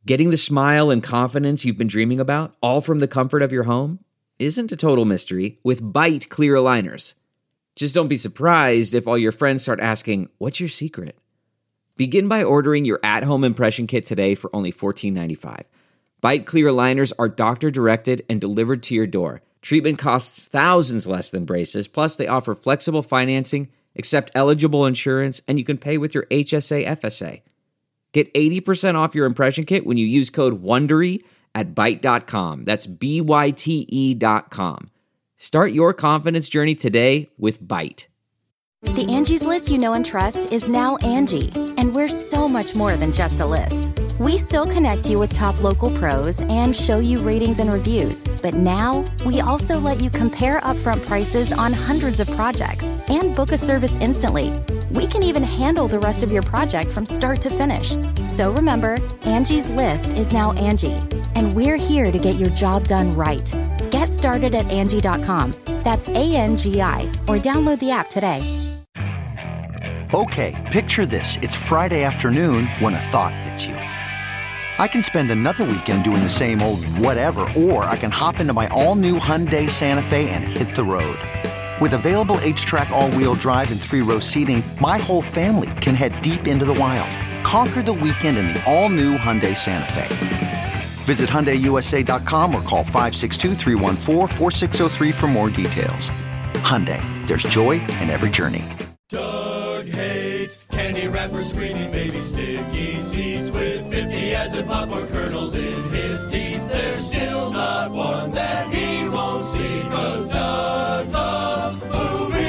Getting the smile and confidence you've been dreaming about, all from the comfort of your home, isn't a total mystery with Byte clear aligners. Just don't be surprised if all your friends start asking, "What's your secret?" Begin by ordering your at-home impression kit today for only $14.95. Byte clear aligners are doctor-directed and delivered to your door. Treatment costs thousands less than braces, plus they offer flexible financing, accept eligible insurance, and you can pay with your HSA FSA. Get 80% off your impression kit when you use code WONDERY at Byte.com. That's BYTE.com. Start your confidence journey today with Byte. The Angie's List you know and trust is now Angie, and we're so much more than just a list. We still connect you with top local pros and show you ratings and reviews, but now we also let you compare upfront prices on hundreds of projects and book a service instantly. We can even handle the rest of your project from start to finish. So remember, Angie's List is now Angie, and we're here to get your job done right. Get started at Angie.com. That's ANGI, or download the app today. Okay, picture this. It's Friday afternoon when a thought hits you. I can spend another weekend doing the same old whatever, or I can hop into my all-new Hyundai Santa Fe and hit the road. With available H-Track all-wheel drive and 3-row seating, my whole family can head deep into the wild. Conquer the weekend in the all-new Hyundai Santa Fe. Visit HyundaiUSA.com or call 562-314-4603 for more details. Hyundai, there's joy in every journey. Doug hates candy wrappers, screaming baby sticky seeds with 50 as in popcorn kernels in his teeth. There's still not one that he won't see, 'cause Doug loves movies.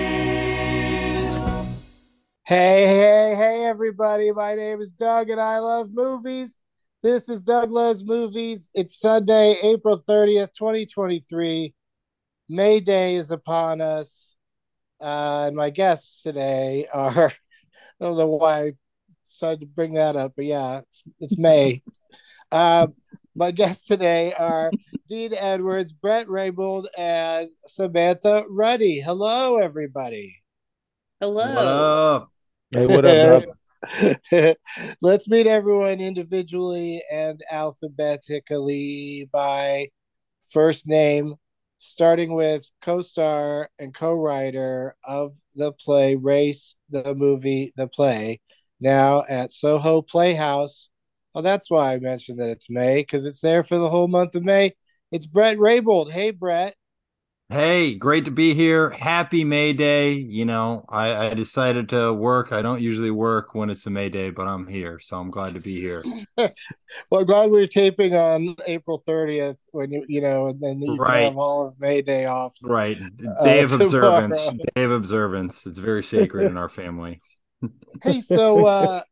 Hey, everybody. My name is Doug, and I love movies. This is Doug Loves Movies. It's Sunday, April 30th, 2023. May Day is upon us. And my guests today are, I don't know why I decided to bring that up, but yeah, it's May. My guests today are Dean Edwards, Brett Raybould, and Samantha Ruddy. Hello, everybody. Hello. What up? Hey, what up, bub? Let's meet everyone individually and alphabetically by first name, starting with co-star and co-writer of the play Race, the movie, the play, now at Soho Playhouse. Oh, that's why I mentioned that it's May, because it's there for the whole month of May. It's Brett Raybould. Hey, Brett. Hey, great to be here. Happy May Day. You know, I decided to work. I don't usually work when it's a May Day, but I'm here, so I'm glad to be here. Well, I'm glad we're taping on April 30th when you know, and then you Right. have all of May Day off. Right. Day of observance. tomorrow. Day of observance. It's very sacred in our family. Hey, so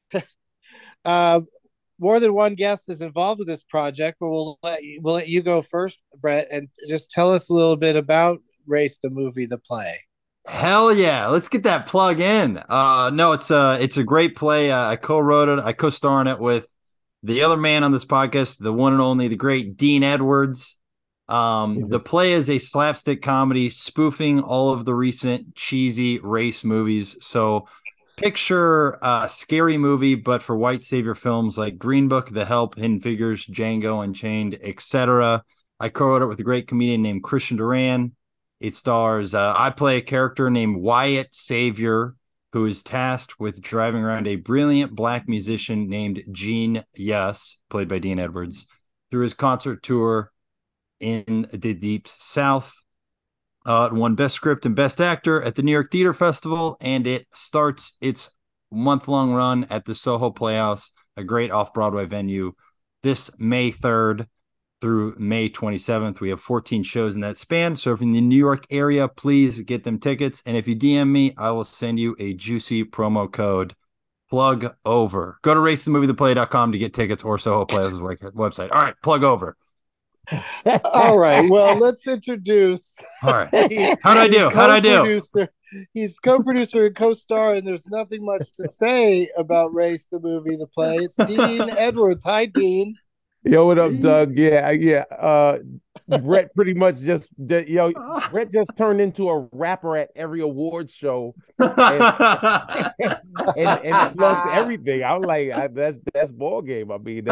more than one guest is involved with this project, but we'll let you go first, Brett, and just tell us a little bit about Race, the movie, the play. Hell yeah. Let's get that plug in. No, it's a great play. I co-wrote it. I co-star in it with the other man on this podcast, the one and only, the great Dean Edwards. The play is a slapstick comedy spoofing all of the recent cheesy race movies. So picture a scary movie, but for white savior films like Green Book, The Help, Hidden Figures, Django Unchained, etc. I co-wrote it with a great comedian named Christian Duran. It stars, I play a character named Wyatt Savior, who is tasked with driving around a brilliant black musician named Gene Yes, played by Dean Edwards, through his concert tour in the Deep South. It won Best Script and Best Actor at the New York Theater Festival, and it starts its month-long run at the Soho Playhouse, a great off-Broadway venue, this May 3rd through May 27th. We have 14 shows in that span, so if you're in the New York area, please get them tickets, and if you DM me, I will send you a juicy promo code. Plug over. Go to racethemovietheplay.com to get tickets, or Soho Playhouse's website. All right, plug over. All right. Well, let's introduce. All right. How'd I do? He's co-producer and co-star, and there's nothing much to say about Race, the movie, the play. It's Dean Edwards. Hi, Dean. Yo, what up, Doug? Yeah. Brett pretty much Brett just turned into a rapper at every awards show and plugged everything. I was like, that's ball game. I mean,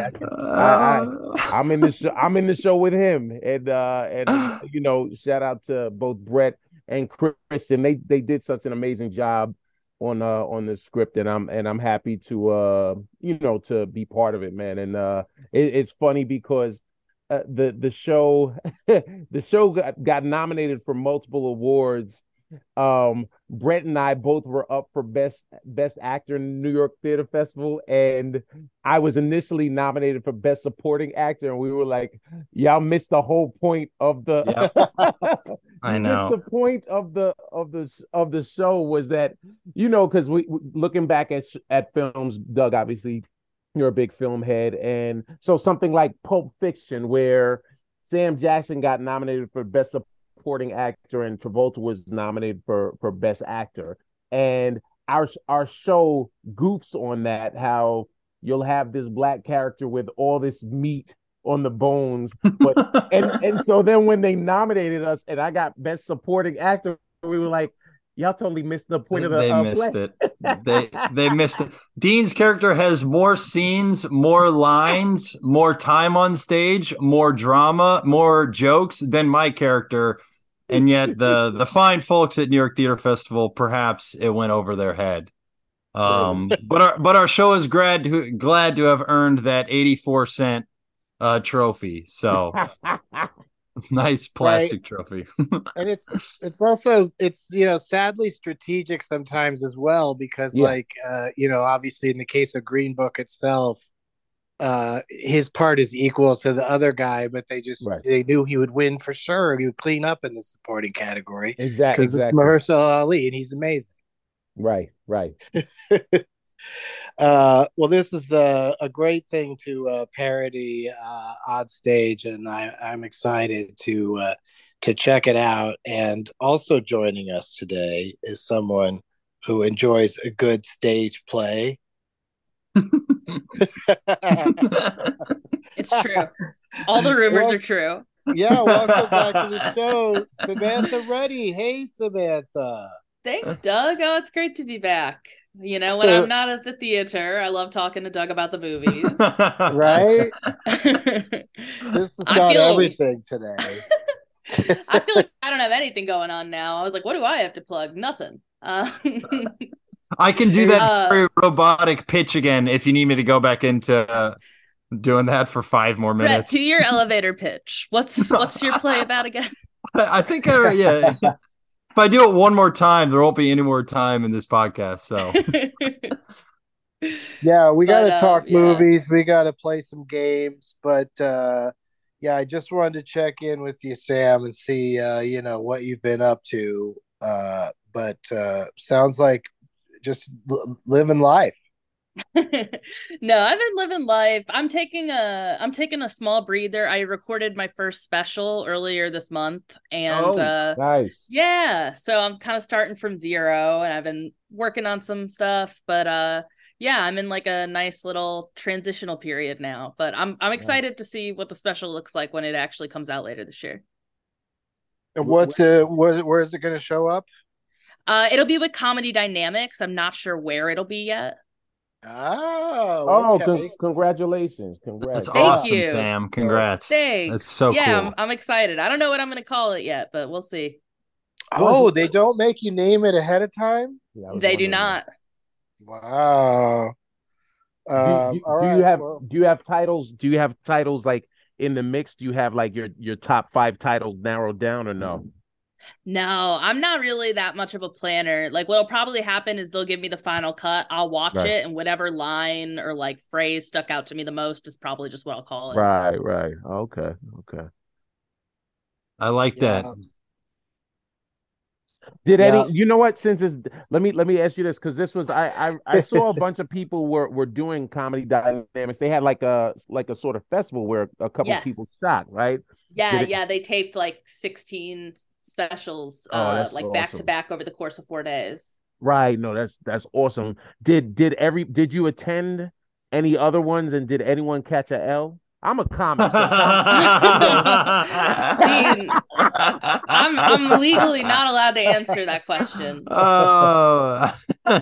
I'm in the show. I'm in the show with him, and shout out to both Brett and Christian. They did such an amazing job on the script, and I'm happy to to be part of it, man. And it's funny because the show the show got nominated for multiple awards. Brett and I both were up for best actor in the New York Theater Festival, and I was initially nominated for best supporting actor, and we were like, y'all missed the whole point of the I know. the point of the show was that, because we looking back at films, Doug, obviously you're a big film head, and so something like Pulp Fiction, where Sam Jackson got nominated for best supporting actor and Travolta was nominated for best actor, and our show goofs on that, how you'll have this black character with all this meat on the bones, but and so then when they nominated us and I got best supporting actor, we were like, y'all totally missed the point of the They missed it. They missed it. Dean's character has more scenes, more lines, more time on stage, more drama, more jokes than my character. And yet the fine folks at New York Theater Festival, perhaps it went over their head. But our show is glad to have earned that 84-cent trophy. So nice plastic trophy. And it's also sadly strategic sometimes as well, because obviously in the case of Green Book itself, his part is equal to the other guy, but they knew he would win for sure. He would clean up in the supporting category. Exactly. Because it's Mahershala Ali and he's amazing. Right. Well, this is a great thing to parody Odd Stage, and I'm excited to check it out. And also joining us today is someone who enjoys a good stage play. It's true. All the rumors are true. Yeah, welcome back to the show, Samantha Reddy. Hey, Samantha. Thanks, Doug. Oh, it's great to be back. When I'm not at the theater, I love talking to Doug about the movies. Right? This is about everything today. I feel like I don't have anything going on now. I was like, what do I have to plug? Nothing. I can do that very robotic pitch again if you need me to go back into doing that for 5 more minutes. Brett, do your elevator pitch. What's your play about again? I think if I do it one more time, there won't be any more time in this podcast. So yeah, we got to talk movies. We got to play some games. But I just wanted to check in with you, Sam, and see what you've been up to. But sounds like just living life. No, I've been living life. I'm taking a small breather. I recorded my first special earlier this month, and nice. Yeah, so I'm kind of starting from zero, and I've been working on some stuff, but I'm in like a nice little transitional period now. But I'm excited to see what the special looks like when it actually comes out later this year. And where is it going to show up? It'll be with Comedy Dynamics. I'm not sure where it'll be yet. Okay. Congratulations. Congrats. That's awesome, Sam. Congrats. Thanks. That's so cool. I'm excited. I don't know what I'm going to call it yet, but we'll see. Oh, they don't make you name it ahead of time? Yeah, they do not. Wow. Do you have titles? Do you have titles like in the mix? Do you have like your top 5 titles narrowed down or no? No, I'm not really that much of a planner. Like what'll probably happen is they'll give me the final cut. I'll watch it, and whatever line or like phrase stuck out to me the most is probably just what I'll call it. Right. Okay. I like that. Did any? You know what? Since it's let me ask you this, because this was I saw a bunch of people were doing Comedy Dynamics. They had like a sort of festival where a couple of people shot, right? Yeah. They taped like 16 specials, like back to back over the course of 4 days. Right. No, that's awesome. Did you attend any other ones, and did anyone catch a L? I'm a comic. So Dean, I'm legally not allowed to answer that question. Oh.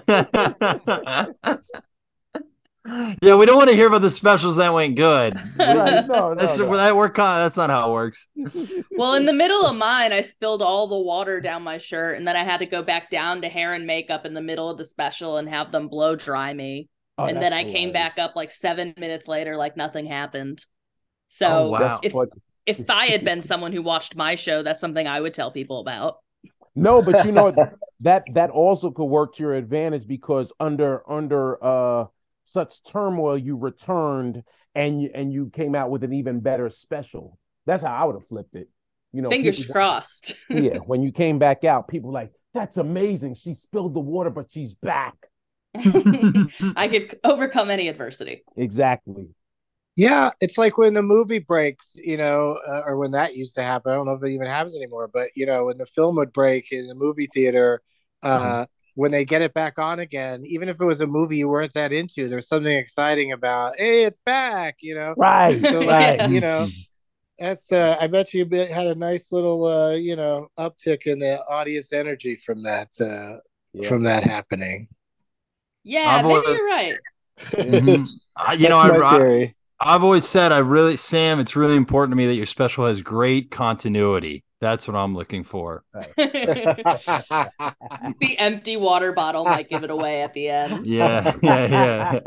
Yeah, we don't want to hear about the specials that went good. Right, no. That's not how it works. Well, in the middle of mine, I spilled all the water down my shirt, and then I had to go back down to hair and makeup in the middle of the special and have them blow dry me. And then I came back up like 7 minutes later, like nothing happened. So wow. if I had been someone who watched my show, that's something I would tell people about. No, but you know that also could work to your advantage, because under such turmoil, you returned and you came out with an even better special. That's how I would have flipped it. You know, fingers crossed. Yeah, when you came back out, people were like, "That's amazing. She spilled the water, but she's back." I could overcome any adversity. Exactly. Yeah, it's like when the movie breaks, or when that used to happen. I don't know if it even happens anymore, but when the film would break in the movie theater, when they get it back on again, even if it was a movie you weren't that into, there's something exciting about, hey, it's back, Right. So right. that's I bet you had a nice little uptick in the audience energy from that happening. Yeah, maybe you're right. My theory. I've always said, Sam, it's really important to me that your special has great continuity. That's what I'm looking for. Right. The empty water bottle might give it away at the end. Yeah.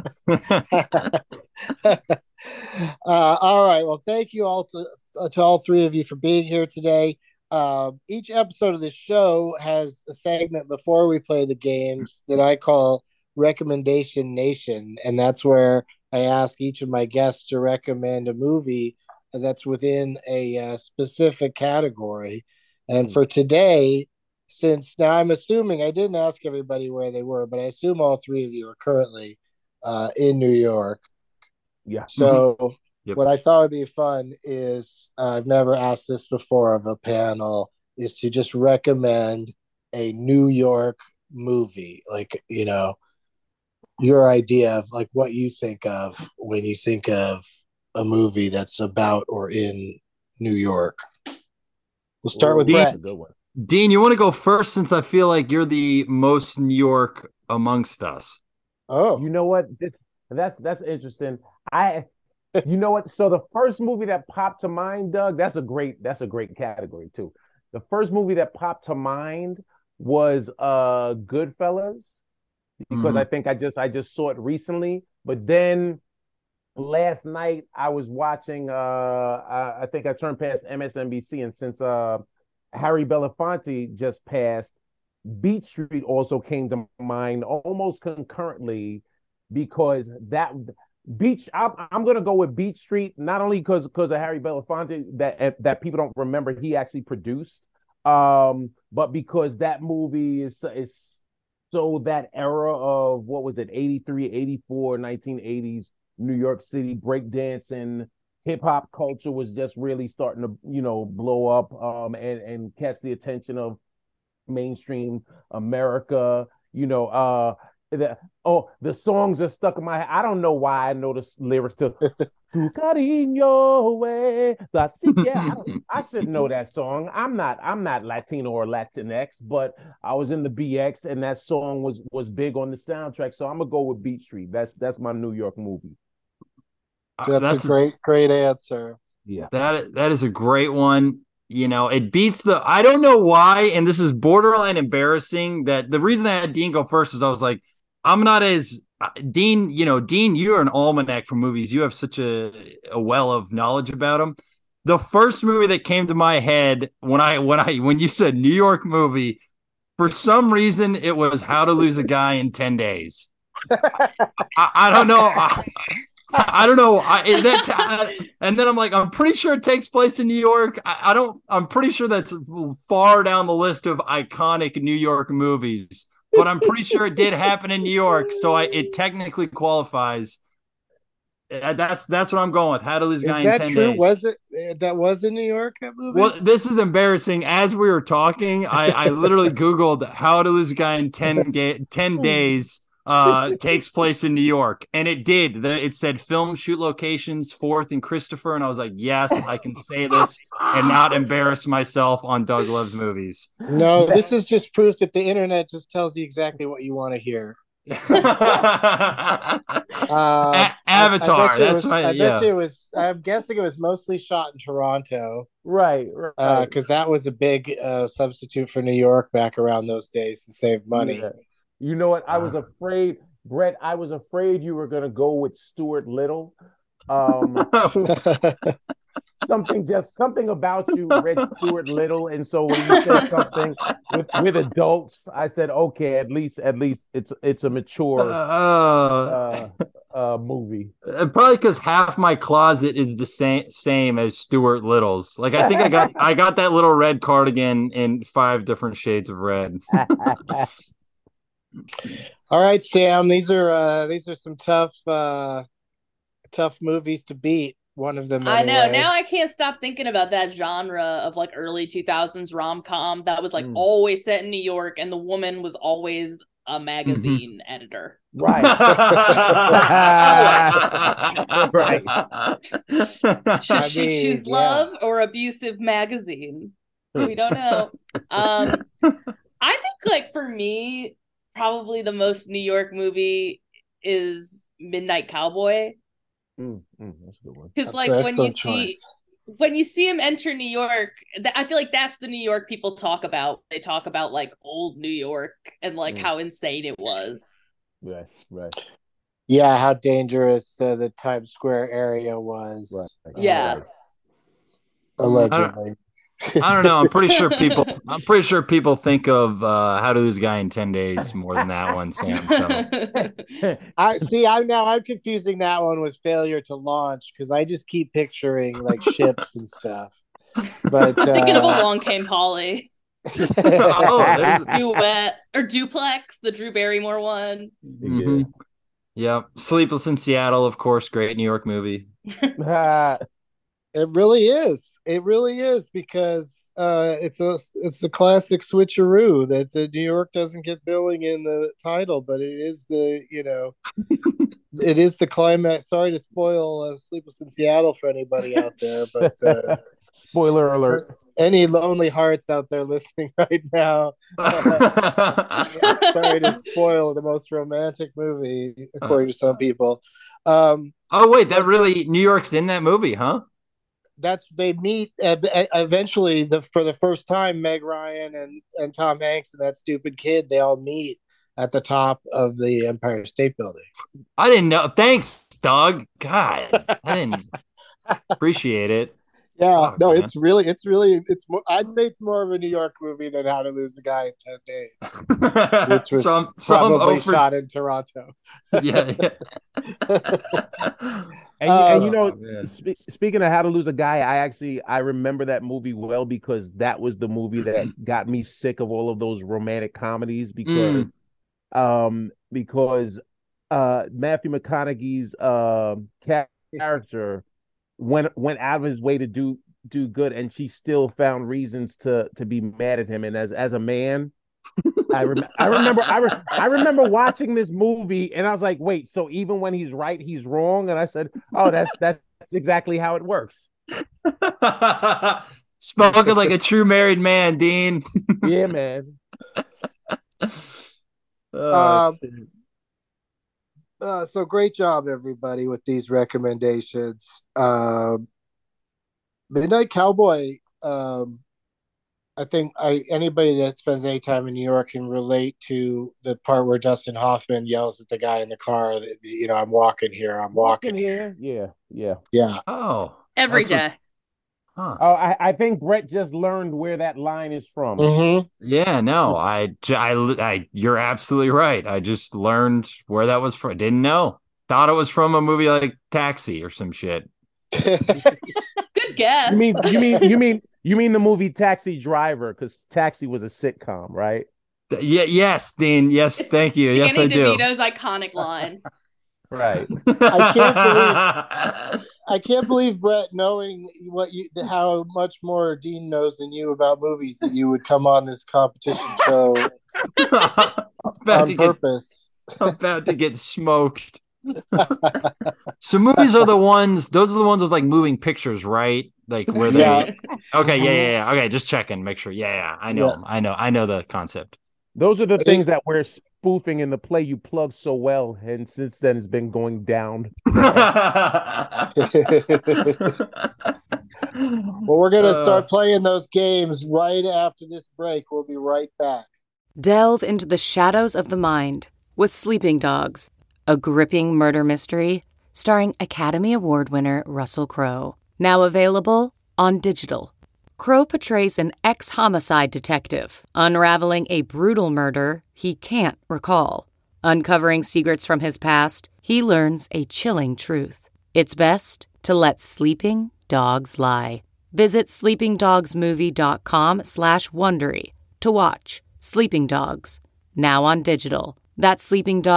All right. Well, thank you all to all three of you for being here today. Each episode of the show has a segment before we play the games that I call Recommendation Nation, and that's where I ask each of my guests to recommend a movie that's within a specific category. And for today, since now I'm assuming, I didn't ask everybody where they were, but I assume all three of you are currently in New York. Yeah. So what I thought would be fun is, I've never asked this before of a panel, is to just recommend a New York movie, like, your idea of like what you think of when you think of a movie that's about or in New York. We'll start with Brett. Dean, you want to go first, since I feel like you're the most New York amongst us. Oh, you know what? That's interesting. You know what? So the first movie that popped to mind, Doug, that's a great category too. The first movie that popped to mind was Goodfellas, because I think I just saw it recently. But then last night I was watching I think I turned past MSNBC, and since Harry Belafonte just passed, Beat Street also came to mind almost concurrently, because that I'm gonna go with Beat Street, not only because of Harry Belafonte that people don't remember he actually produced, but because that movie is so that era of, what was it, 83, 84, 1980s New York City breakdancing, hip hop culture was just really starting to, blow up and catch the attention of mainstream America. The songs are stuck in my head. I don't know why I know the lyrics to Tu Cariño Way. I should know that song. I'm not Latino or Latinx, but I was in the BX and that song was big on the soundtrack. So I'm gonna go with Beat Street. That's my New York movie. That's a great answer. Yeah. That is a great one. It beats I don't know why, and this is borderline embarrassing, that the reason I had Dean go first is I was like, I'm not as Dean, Dean, you're an almanac for movies. You have such a well of knowledge about them. The first movie that came to my head when you said New York movie, for some reason, it was How to Lose a Guy in 10 Days. I don't know. I don't know. And then I'm like, I'm pretty sure it takes place in New York. I'm pretty sure that's far down the list of iconic New York movies, but I'm pretty sure it did happen in New York. So it technically qualifies. That's what I'm going with. How to Lose a Guy in 10 Days. Was it that was in New York, that movie? Well, this is embarrassing. As we were talking, I literally Googled How to Lose a Guy in 10 Days. takes place in New York, and it did. It said film shoot locations 4th and Christopher, and I was like, yes, I can say this and not embarrass myself on Doug Loves Movies. No, this is just proof that the internet just tells you exactly what you want to hear. Avatar. I'm guessing it was mostly shot in Toronto. Right. Because that was a big substitute for New York back around those days to save money. Yeah. You know what? I was afraid, Brett. I was afraid you were gonna go with Stuart Little. Something about you read Stuart Little, and so when you said something with adults, I said, okay, at least it's a mature movie. Probably because half my closet is the same as Stuart Little's. Like I think I got that little red cardigan in 5 different shades of red. All right, Sam. These are some tough movies to beat. One of them. Anyway. I know. Now I can't stop thinking about that genre of like early 2000s rom-com that was like always set in New York, and the woman was always a magazine editor. Right. Right. Should she choose love or abusive magazine? We don't know. I think like for me, probably the most New York movie is Midnight Cowboy. That's a good one. Because like when you see him enter New York, I feel like that's the New York people talk about. They talk about like old New York and like how insane it was. Right. Yeah, how dangerous the Times Square area was. Right. Yeah. Allegedly. I don't know. I'm pretty sure people think of How to Lose a Guy in 10 Days more than that one, Sam. So. I'm confusing that one with Failure to Launch because I just keep picturing like ships and stuff. But thinking of Along Came Polly. Duet or Duplex, the Drew Barrymore one. Mm-hmm. Yep. Sleepless in Seattle, of course, great New York movie. It really is. It really is because it's a classic switcheroo that the New York doesn't get billing in the title, but it is it is the climax. Sorry to spoil Sleepless in Seattle for anybody out there, but spoiler alert. Any lonely hearts out there listening right now, sorry to spoil the most romantic movie according to some people. Oh wait, that really New York's in that movie, huh? They meet eventually for the first time. Meg Ryan and Tom Hanks and that stupid kid, they all meet at the top of the Empire State Building. I didn't know. Thanks, Doug. God, I didn't appreciate it. Yeah, no, man. It's more, I'd say it's more of a New York movie than How to Lose a Guy in 10 Days, which was probably shot in Toronto. Yeah. And you know, speaking of How to Lose a Guy, I remember that movie well because that was the movie that got me sick of all of those romantic comedies because Matthew McConaughey's character went out of his way to do good, and she still found reasons to be mad at him. And as a man, I remember watching this movie, and I was like, wait, so even when he's right, he's wrong? And I said, oh, that's exactly how it works. Spoken like a true married man, Dean. Yeah, man. So great job, everybody, with these recommendations. Midnight Cowboy. I think anybody that spends any time in New York can relate to the part where Dustin Hoffman yells at the guy in the car. That, I'm walking here. I'm walking here. Yeah. Oh, every day. Huh. Oh, I think Brett just learned where that line is from. Mm-hmm. Yeah, no, you're absolutely right. I just learned where that was from. Didn't know. Thought it was from a movie like Taxi or some shit. Good guess. You mean the movie Taxi Driver? Because Taxi was a sitcom, right? Yeah. Yes, Dean. Yes, thank you. Danny Yes, I do. DeVito's iconic line. Right. I can't believe Brett, knowing how much more Dean knows than you about movies, that you would come on this competition show on purpose. About to get smoked. So movies are the ones, those are the ones with like moving pictures, right? Like where they Yeah. Okay, yeah. Okay, just checking, make sure. Yeah. I know Yeah. 'em. I know the concept. Those are the things that we're spoofing in the play you plug so well, and since then it's been going down. Well, we're going to start playing those games right after this break. We'll be right back. Delve into the shadows of the mind with Sleeping Dogs, a gripping murder mystery starring Academy Award winner Russell Crowe. Now available on digital. Crowe portrays an ex-homicide detective unraveling a brutal murder he can't recall. Uncovering secrets from his past, he learns a chilling truth. It's best to let sleeping dogs lie. Visit sleepingdogsmovie.com/Wondery to watch Sleeping Dogs, now on digital. That's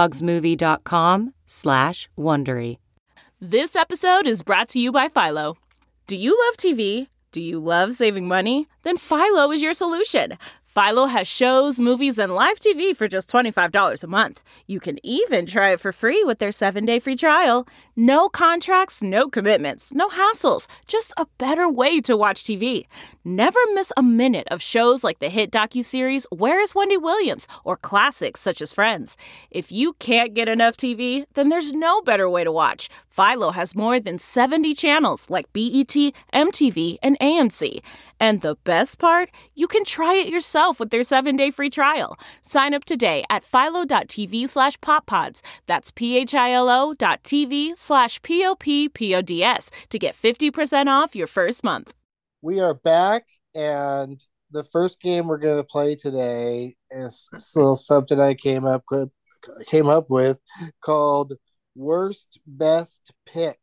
sleepingdogsmovie.com/Wondery. This episode is brought to you by Philo. Do you love TV? Do you love saving money? Then Philo is your solution. Philo has shows, movies, and live TV for just $25 a month. You can even try it for free with their 7-day free trial. No contracts, no commitments, no hassles. Just a better way to watch TV. Never miss a minute of shows like the hit docuseries Where is Wendy Williams? Or classics such as Friends. If you can't get enough TV, then there's no better way to watch. Philo has more than 70 channels like BET, MTV, and AMC. And the best part? You can try it yourself with their 7-day free trial. Sign up today at philo.tv/poppods. That's philo.tv/POPPODS to get 50% off your first month. We are back, and the first game we're going to play today is still something I came up with called Worst Best Pick.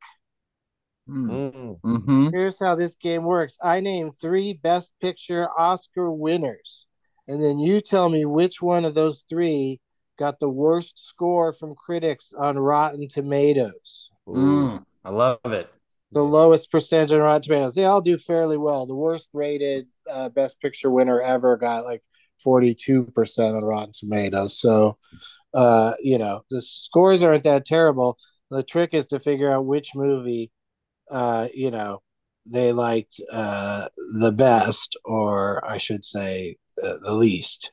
Mm-hmm. Here's how this game works. I name 3 Best Picture Oscar winners, and then you tell me which one of those 3 got the worst score from critics on Rotten Tomatoes. I love it. The lowest percentage on Rotten Tomatoes. They all do fairly well. The worst rated Best Picture winner ever got like 42% on Rotten Tomatoes. So, the scores aren't that terrible. The trick is to figure out which movie they liked the best, or I should say the least.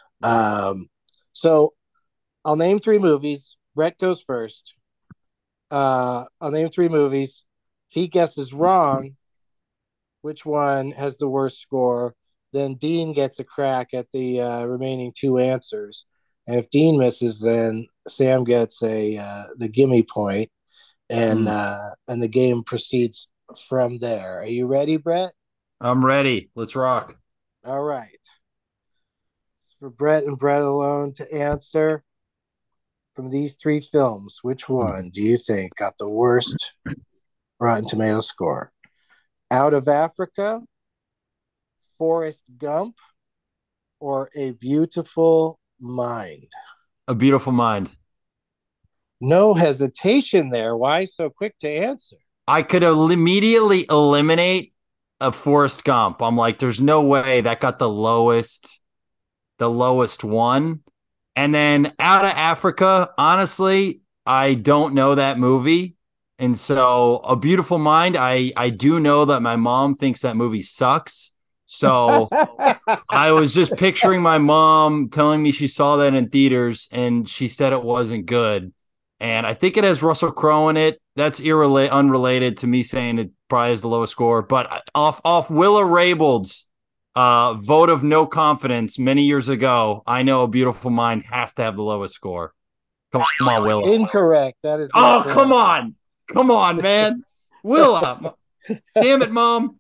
So I'll name 3 movies. Brett goes first. I'll name 3 movies. If he guesses wrong, which one has the worst score, then Dean gets a crack at the remaining 2 answers. And if Dean misses, then Sam gets the gimme point. And the game proceeds from there. Are you ready, Brett? I'm ready. Let's rock. All right. It's for Brett and Brett alone to answer. From these 3 films, which one do you think got the worst Rotten Tomato score? Out of Africa, Forrest Gump, or A Beautiful Mind? A Beautiful Mind. No hesitation there. Why so quick to answer? I could immediately eliminate a Forrest Gump. I'm like, there's no way that got the lowest one. And then Out of Africa, honestly, I don't know that movie. And so A Beautiful Mind, I do know that my mom thinks that movie sucks. So I was just picturing my mom telling me she saw that in theaters and she said it wasn't good. And I think it has Russell Crowe in it. That's unrelated to me saying it probably has the lowest score. But off Willa Raybould's vote of no confidence many years ago, I know A Beautiful Mind has to have the lowest score. Come on, Willa. Incorrect. That is. Oh, incorrect. come on, man. Willa. Damn it, Mom.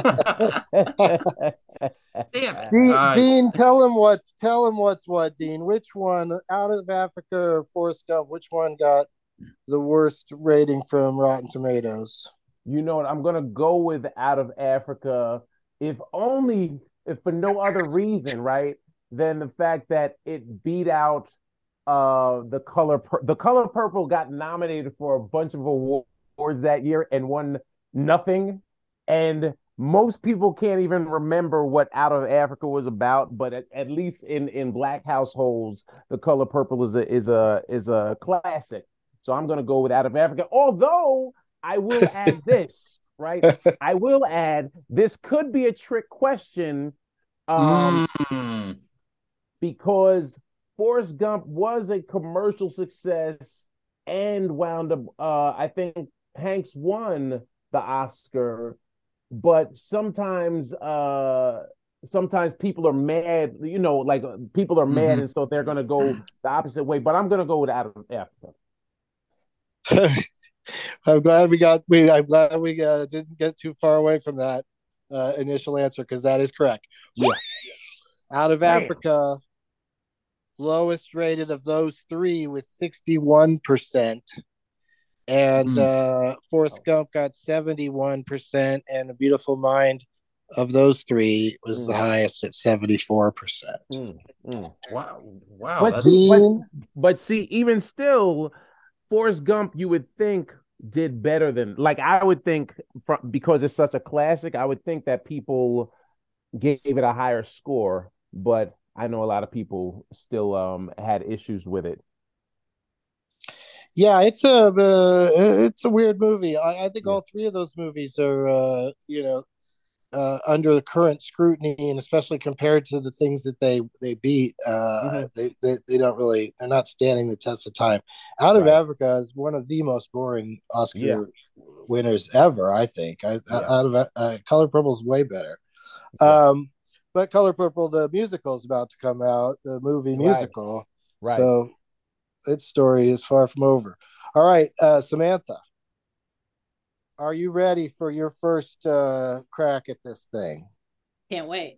Damn it. Dean, tell him what's what, Dean. Which one, Out of Africa or Forrest Gump, which one got the worst rating from Rotten Tomatoes? You know what? I'm going to go with Out of Africa, if for no other reason, right, than the fact that it beat out The Color Purple got nominated for a bunch of awards that year and won nothing. And most people can't even remember what Out of Africa was about, but at least in black households, The Color Purple is a classic. So I'm gonna go with Out of Africa. Although I will add this, right? I will add this could be a trick question, because Forrest Gump was a commercial success and wound up. I think Hanks won the Oscar, but sometimes people are mad, like people are mad, and so they're gonna go the opposite way. But I'm gonna go with Out of Africa. I'm glad we didn't get too far away from that initial answer, because that is correct. Yeah. Out of Africa, lowest rated of those three with 61%. And Forrest Gump got 71%, and A Beautiful Mind of those three was the highest at 74%. Wow. But see, even still, Forrest Gump, you would think did better than, like, I would think because it's such a classic, I would think that people gave it a higher score, but I know a lot of people still had issues with it. Yeah, it's a weird movie. I think all three of those movies are under the current scrutiny, and especially compared to the things that they beat, they don't really, they're not standing the test of time. Out of Africa is one of the most boring Oscar winners ever, I think. Out of Color Purple is way better. But Color Purple, the musical, is about to come out, the movie musical. Right. So its story is far from over. All right, Samantha, are you ready for your first crack at this thing? Can't wait.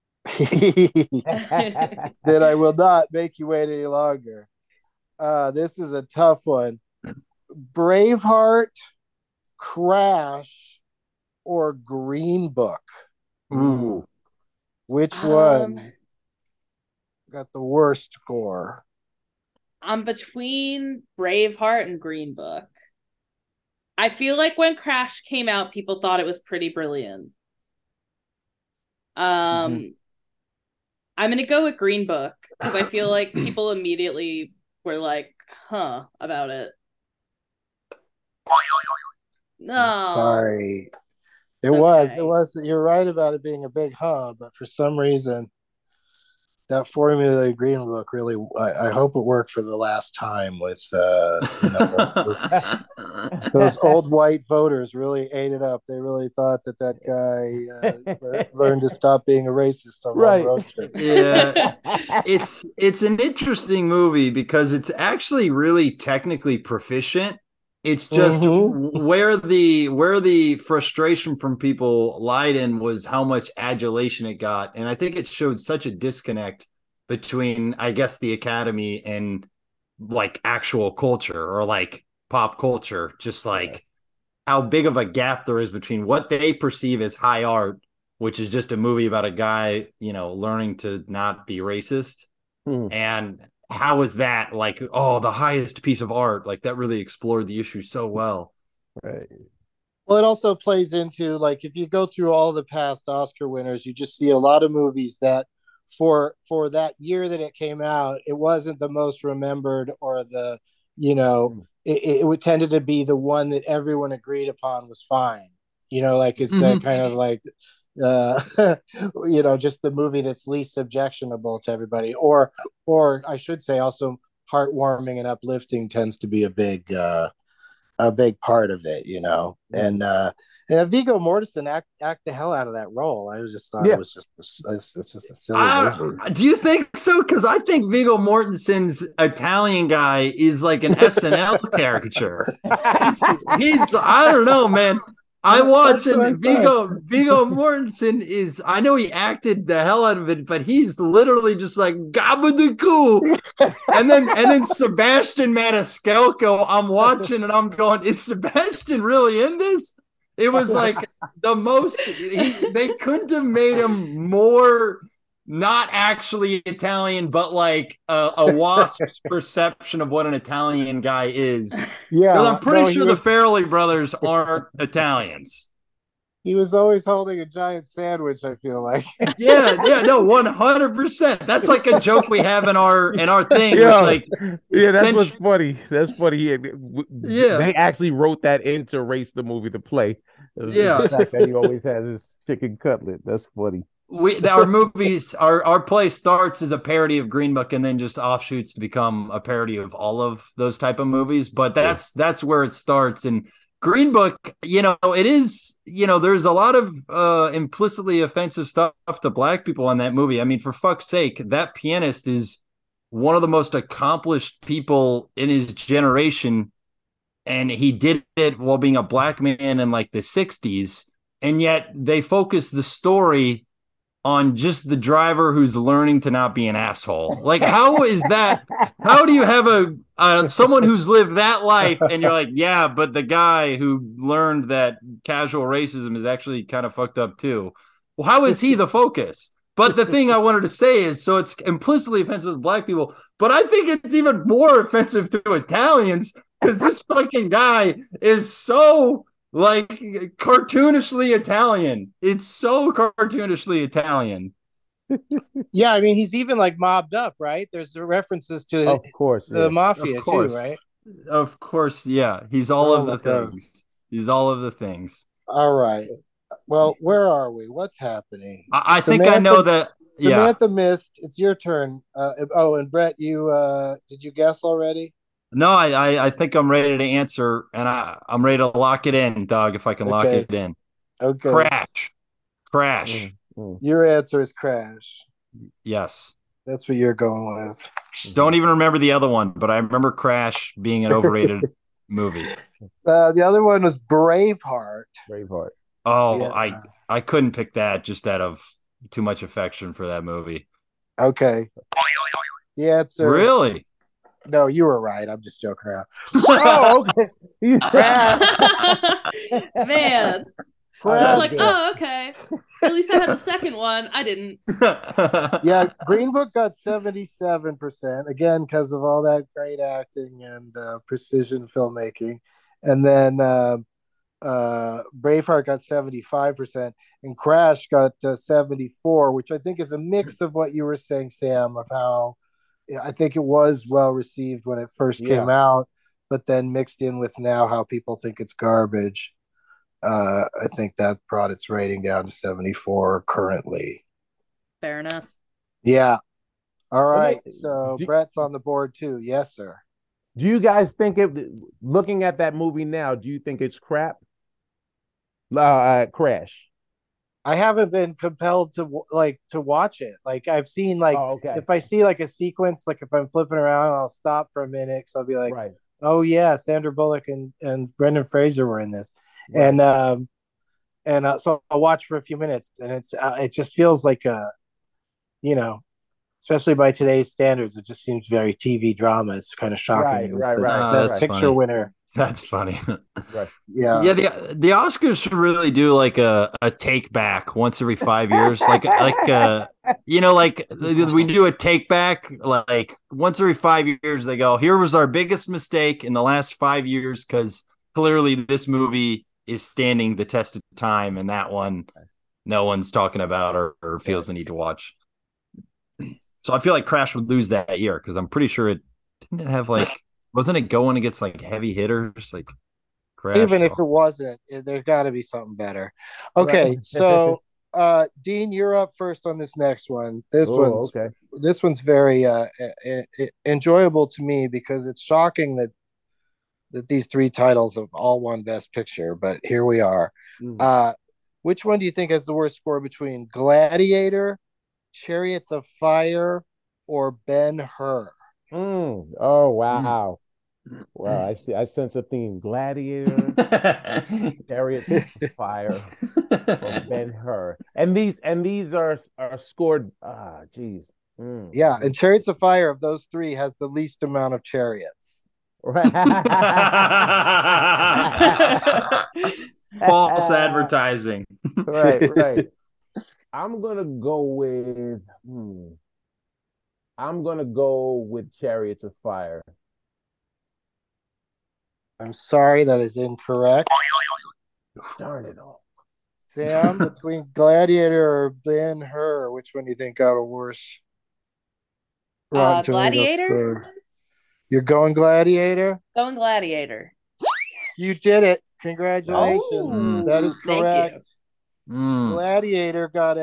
Then I will not make you wait any longer. This is a tough one. Braveheart, Crash, or Green Book? Ooh. Which one got the worst score? I'm between Braveheart and Green Book. I feel like when Crash came out, people thought it was pretty brilliant. I'm going to go with Green Book because I feel like people immediately were like, about it. No. Sorry. It was. You're right about it being a big but for some reason, that formula Green Book really, I hope it worked for the last time with those old white voters really ate it up. They really thought that guy learned to stop being a racist on one road trip. Yeah, it's an interesting movie because it's actually really technically proficient. It's just where the frustration from people lied in was how much adulation it got. And I think it showed such a disconnect between, I guess, the Academy and like actual culture or like pop culture, just like how big of a gap there is between what they perceive as high art, which is just a movie about a guy, learning to not be racist. And how is that like, the highest piece of art? Like that really explored the issue so well. Right. Well, it also plays into, like, if you go through all the past Oscar winners, you just see a lot of movies that for that year that it came out, it wasn't the most remembered or the, it tended to be the one that everyone agreed upon was fine. Like it's kind of like, just the movie that's least objectionable to everybody, or I should say also heartwarming and uplifting tends to be a big part of it, and Viggo Mortensen act the hell out of that role. I just thought it's just a silly movie. Do you think so? Because I think Viggo Mortensen's Italian guy is like an SNL caricature. I don't know, man. I watch and Viggo Mortensen is, I know he acted the hell out of it, but he's literally just like gabba-doo-goo. and then Sebastian Maniscalco, I'm watching and I'm going, is Sebastian really in this? It was like the most, they couldn't have made him more not actually Italian, but like a wasp's perception of what an Italian guy is. Yeah, I'm pretty sure the Farrelly brothers aren't Italians. He was always holding a giant sandwich, I feel like. Yeah, no, 100%. That's like a joke we have in our thing, Yeah, which that's what's funny. That's funny. Yeah. They actually wrote that into Race the movie to play. Yeah. The fact that he always has his chicken cutlet. That's funny. Our movies, our play starts as a parody of Green Book and then just offshoots to become a parody of all of those type of movies. But that's where it starts. And Green Book, it is, there's a lot of implicitly offensive stuff to black people in that movie. I mean, for fuck's sake, that pianist is one of the most accomplished people in his generation. And he did it while being a black man in like the 60s. And yet they focus the story on just the driver who's learning to not be an asshole. Like, how is that? How do you have someone who's lived that life and you're like, yeah, but the guy who learned that casual racism is actually kind of fucked up too. Well, how is he the focus? But the thing I wanted to say is, so it's implicitly offensive to black people, but I think it's even more offensive to Italians because this fucking guy is so like cartoonishly Italian. It's so cartoonishly Italian. Yeah, I mean, he's even like mobbed up, right? There's references to Of course, the mafia Of course. too, right? Of course, yeah. He's all of the things. He's all of the things. All right. Well, where are we? What's happening? I think I know that. Samantha missed. It's your turn. And Brett, you did you guess already? No, I think I'm ready to answer, and I'm ready to lock it in, Doug, if I can lock it in. Okay. Crash. Your answer is Crash. Yes. That's what you're going with. Don't even remember the other one, but I remember Crash being an overrated movie. The other one was Braveheart. Oh, Yeah. I couldn't pick that just out of too much affection for that movie. Okay. The answer. Really? No, you were right. I'm just joking around. Oh, okay. Man. I was like, oh, okay. At least I had the second one. I didn't. Yeah, Green Book got 77%, again, because of all that great acting and precision filmmaking. And then Braveheart got 75%, and Crash got 74%, which I think is a mix of what you were saying, Sam, of how I think it was well received when it first came out, but then mixed in with now how people think it's garbage. I think that brought its rating down to 74 currently. Fair enough. Yeah. All right. So Brett's on the board too. Yes, sir. Do you guys think looking at that movie now, do you think it's crap? Crash. I haven't been compelled to watch it. Like I've seen if I see like a sequence, like if I'm flipping around, I'll stop for a minute because I'll be like, oh yeah, Sandra Bullock and Brendan Fraser were in this. Right. And so I'll watch for a few minutes, and it just feels like especially by today's standards, it just seems very TV drama. It's kind of shocking. Right. Best Picture winner. That's funny. Right. Yeah. Yeah. The Oscars should really do like a take back once every 5 years. like we do a take back like once every 5 years. They go, here was our biggest mistake in the last 5 years because clearly this movie is standing the test of time, and that one no one's talking about or feels the need to watch. So I feel like Crash would lose that year because I'm pretty sure it didn't have wasn't it going against like heavy hitters like Crash? Even if it wasn't, there's got to be something better. Okay, right. So Dean, you're up first on this next one. This one's very enjoyable to me because it's shocking that these three titles have all won Best Picture, but here we are. Which one do you think has the worst score between Gladiator, Chariots of Fire, or Ben-Hur? Oh wow. Wow, I sense a theme. Gladiator, Chariots of Fire, or Ben-Hur. And these are scored Yeah, and Chariots of Fire of those three has the least amount of chariots. False advertising. Right. I'm gonna go with Chariots of Fire. I'm sorry, that is incorrect. Darn it all. Sam, between Gladiator or Ben-Hur, which one do you think got a worse Rotten Tomato Gladiator? score? You're going Gladiator? Going Gladiator. You did it. Congratulations. Oh, That is thank you. correct. Mm. Gladiator got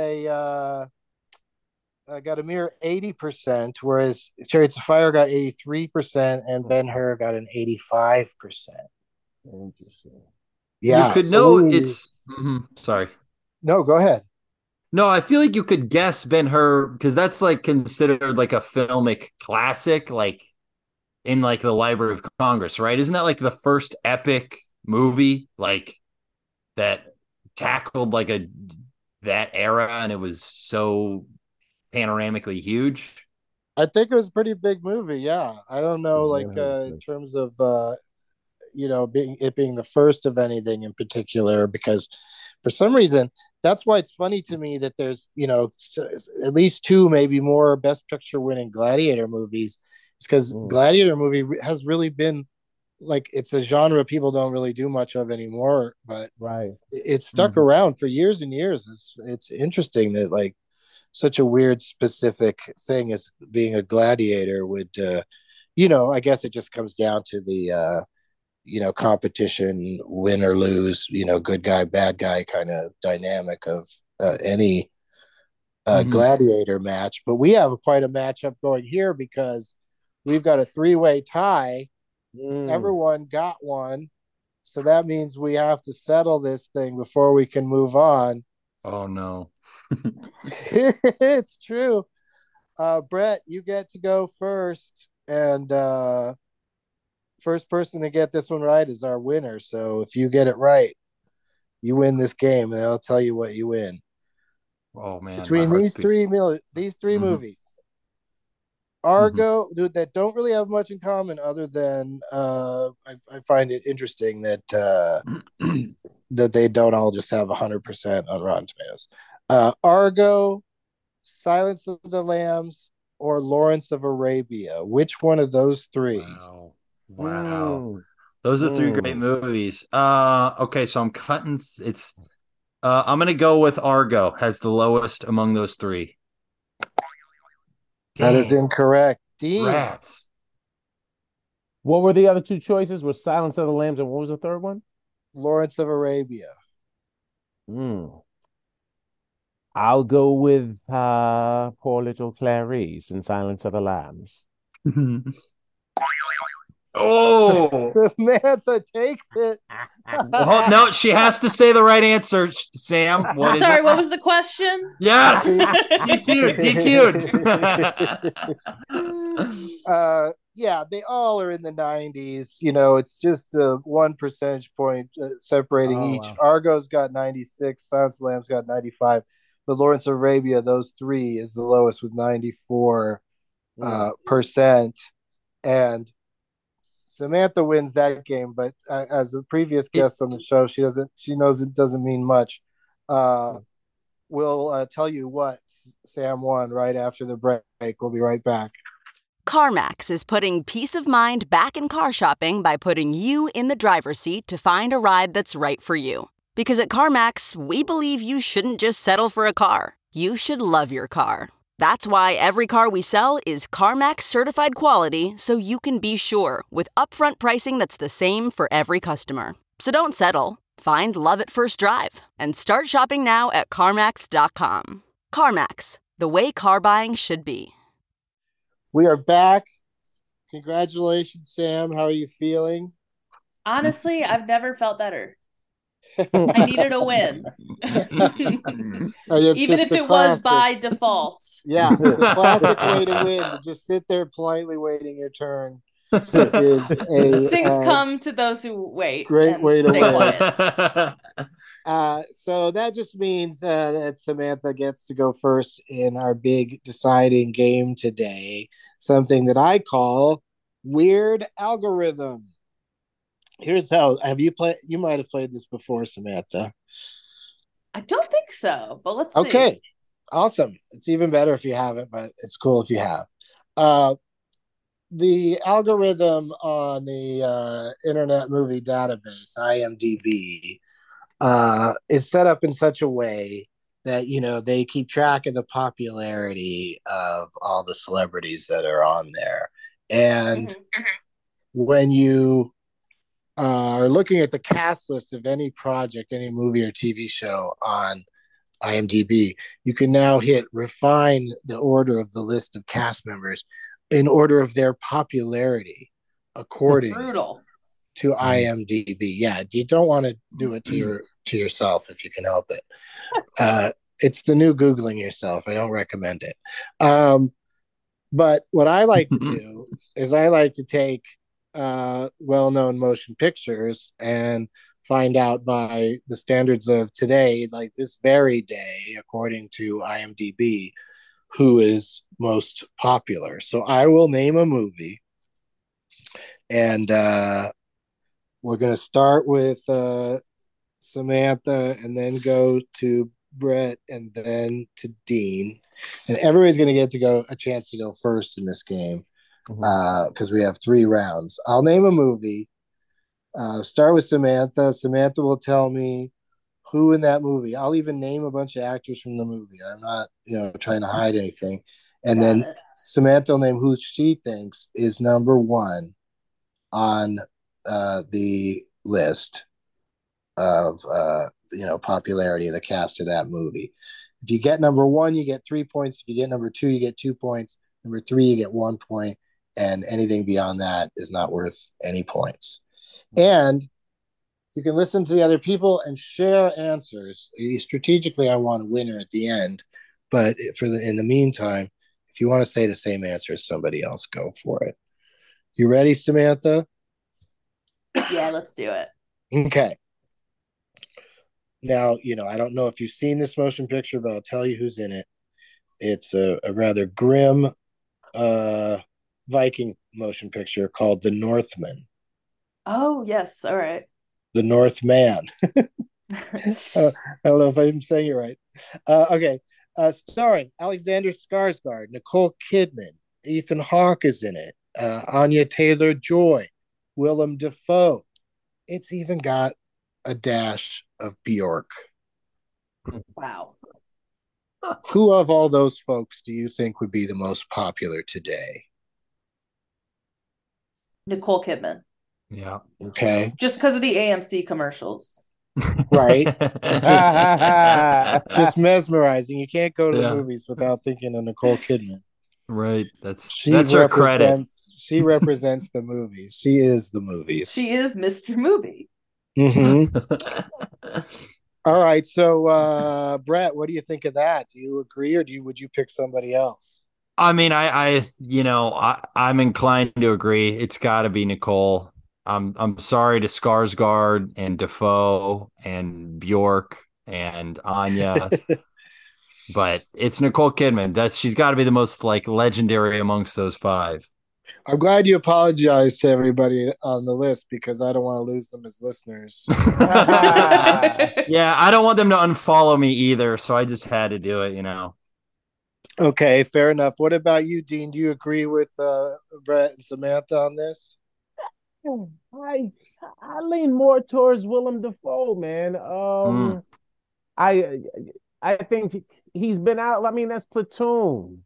a mere 80%, whereas Chariots of Fire got 83%, and Ben-Hur got an 85%. Interesting. Yeah, You could so know we- it's. Mhm. Sorry. No, go ahead. No, I feel like you could guess Ben-Hur because that's like considered like a filmic classic, like in like the Library of Congress, right? Isn't that like the first epic movie like that tackled like that era, and it was so panoramically huge? I think it was a pretty big movie. Yeah, I don't know, like Ben-Hur. in terms of being the first of anything in particular, because for some reason that's why it's funny to me that there's at least two, maybe more, Best Picture winning Gladiator movies. It's because Gladiator movie has really been like, it's a genre people don't really do much of anymore, but Right. it's stuck around for years and years. It's interesting that like such a weird specific thing as being a gladiator would I guess it just comes down to the competition, win or lose, good guy, bad guy kind of dynamic of any gladiator match. But we have quite a matchup going here because we've got a 3-way tie. Everyone got one. So that means we have to settle this thing before we can move on. Oh, no. It's true. Brett, you get to go first. And first person to get this one right is our winner. So if you get it right, you win this game, and I'll tell you what you win. Oh man! Between these three movies, Argo, dude, that don't really have much in common other than I find it interesting that that they don't all just have 100% on Rotten Tomatoes. Argo, Silence of the Lambs, or Lawrence of Arabia. Which one of those three? Wow. Those are three great movies. Okay, so I'm cutting. I'm gonna go with Argo has the lowest among those three. That is incorrect. Dean. Rats. What were the other two choices? Was Silence of the Lambs, and what was the third one? Lawrence of Arabia. I'll go with Poor Little Clarice and Silence of the Lambs. Oh, Samantha takes it. Well, no, she has to say the right answer, Sam. What Sorry, what was the question? Yes, DQ'd. Yeah, they all are in the 90s. It's just 1 percentage point separating each. Wow. Argo's got 96, Silence of the Lambs got 95. The Lawrence of Arabia, those three, is the lowest with 94%. And Samantha wins that game, but as a previous guest on the show, she knows it doesn't mean much. We'll tell you what Sam won right after the break. We'll be right back. CarMax is putting peace of mind back in car shopping by putting you in the driver's seat to find a ride that's right for you. Because at CarMax, we believe you shouldn't just settle for a car. You should love your car. That's why every car we sell is CarMax certified quality, so you can be sure with upfront pricing that's the same for every customer. So don't settle. Find love at first drive and start shopping now at CarMax.com. CarMax, the way car buying should be. We are back. Congratulations, Sam. How are you feeling? Honestly, I've never felt better. I needed a win. Even if it was by default. Yeah, the classic way to win, to just sit there politely waiting your turn. Is Things come to those who wait. Great way to win. Quiet. So that just means that Samantha gets to go first in our big deciding game today. Something that I call Weird Algorithm. Here's how. Have you played? You might have played this before, Samantha. I don't think so, but let's see. Okay, awesome. It's even better if you haven't, but it's cool if you have. The algorithm on the Internet Movie Database, IMDb, is set up in such a way that they keep track of the popularity of all the celebrities that are on there. And when you are looking at the cast list of any project, any movie or TV show on IMDb, you can now hit refine the order of the list of cast members in order of their popularity according to IMDb. Yeah, you don't want to do it to yourself if you can help it. It's the new Googling yourself. I don't recommend it. But what I like to do is I like to take well-known motion pictures and find out by the standards of today, like this very day, according to IMDb, who is most popular. So I will name a movie, and we're going to start with Samantha, and then go to Brett, and then to Dean. And everybody's going to get a chance to go first in this game because we have 3 rounds. I'll name a movie. Start with Samantha. Samantha will tell me who in that movie. I'll even name a bunch of actors from the movie. I'm not, trying to hide anything. And then Samantha will name who she thinks is number 1 on the list of popularity of the cast of that movie. If you get number 1, you get 3 points. If you get number 2, you get 2 points. Number 3, you get 1 point, and anything beyond that is not worth any points. And you can listen to the other people and share answers. Strategically, I want a winner at the end, but in the meantime, if you want to say the same answer as somebody else, go for it. You ready, Samantha? Yeah, let's do it. Okay. Now, I don't know if you've seen this motion picture, but I'll tell you who's in it. It's a rather grim Viking motion picture called The Northman. Oh, yes. All right. The Northman. I don't know if I'm saying it right. Okay. Starring Alexander Skarsgård, Nicole Kidman, Ethan Hawke is in it, Anya Taylor-Joy, Willem Dafoe. It's even got a dash of Bjork. Wow. Who of all those folks do you think would be the most popular today? Nicole Kidman. Yeah. Okay. Just because of the AMC commercials. Right. just mesmerizing. You can't go to the movies without thinking of Nicole Kidman. Right. That's her credit. She represents the movies. She is the movies. She is Mr. Movie. Mm-hmm. All right. So, Brett, what do you think of that? Do you agree, or would you pick somebody else? I mean, I'm inclined to agree. It's got to be Nicole. I'm sorry to Skarsgård and Dafoe and Bjork and Anya, but it's Nicole Kidman. She's got to be the most legendary amongst those 5. I'm glad you apologized to everybody on the list because I don't want to lose them as listeners. Yeah, I don't want them to unfollow me either, so I just had to do it, Okay, fair enough. What about you, Dean? Do you agree with Brett and Samantha on this? I lean more towards Willem Dafoe, man. I think he's been out. I mean, that's Platoon,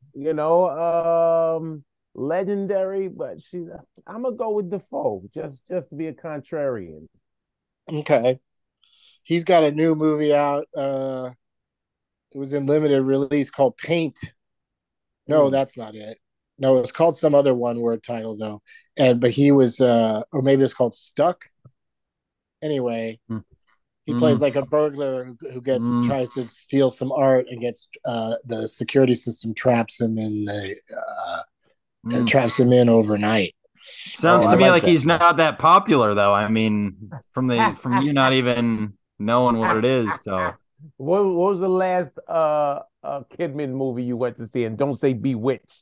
legendary. But I'm gonna go with Dafoe just to be a contrarian. Okay, he's got a new movie out. It was in limited release called Paint. No, that's not it. No, it's called some other one-word title though. But he was, or maybe it's called Stuck. Anyway, he plays like a burglar who tries to steal some art and gets the security system traps him in traps him in overnight. Sounds to me like he's not that popular though. I mean, from you not even knowing what it is. So, what was the last Kidman movie you went to see? And don't say Bewitched.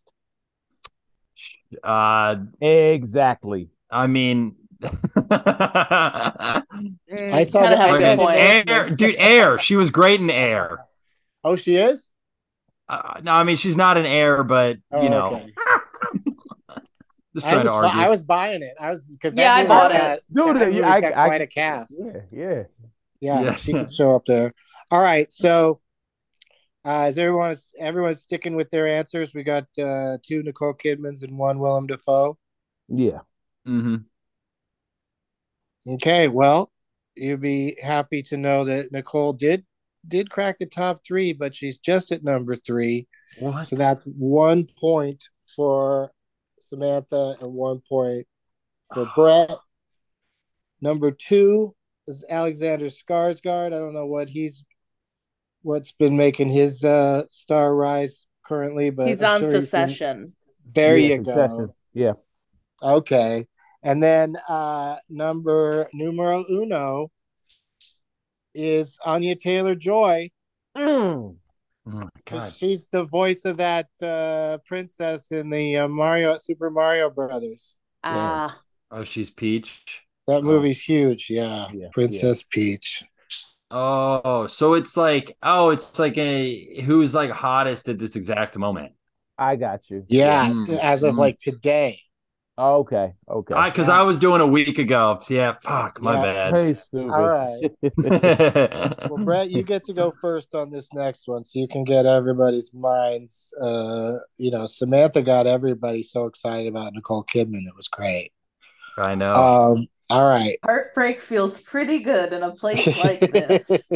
Exactly. I mean, I saw Air, dude. Air. She was great in Air. Oh, she is. No, I mean she's not in Air, but okay. Just trying to argue. I was buying it. I was because I bought it. Dude, I got quite a cast. Yeah. Yeah, she could show up there. All right, so is everyone's sticking with their answers? We got two Nicole Kidmans and one Willem Dafoe. Yeah. Mm-hmm. Okay, well, you'd be happy to know that Nicole did crack the top three, but she's just at number three. What? So that's 1 point for Samantha and 1 point for Brett. Number two is Alexander Skarsgård. I don't know what's been making his star rise currently, but he's I'm on sure Succession. There Yeah, you Succession. go. Yeah. Okay. And then numero uno is Anya Taylor-Joy. Mm. Oh my God. She's the voice of that princess in the Super Mario Brothers. Ah. Oh, she's Peach. That movie's huge. Yeah. Yeah, Princess Peach. Oh, so it's like a who's like hottest at this exact moment. I got you. Yeah, as of like today. Okay. Because I was doing a week ago. Yeah, fuck, my bad. Hey, stupid. All right. Well, Brett, you get to go first on this next one, so you can get everybody's minds. Samantha got everybody so excited about Nicole Kidman. It was great. I know. All right. Heartbreak feels pretty good in a place like this.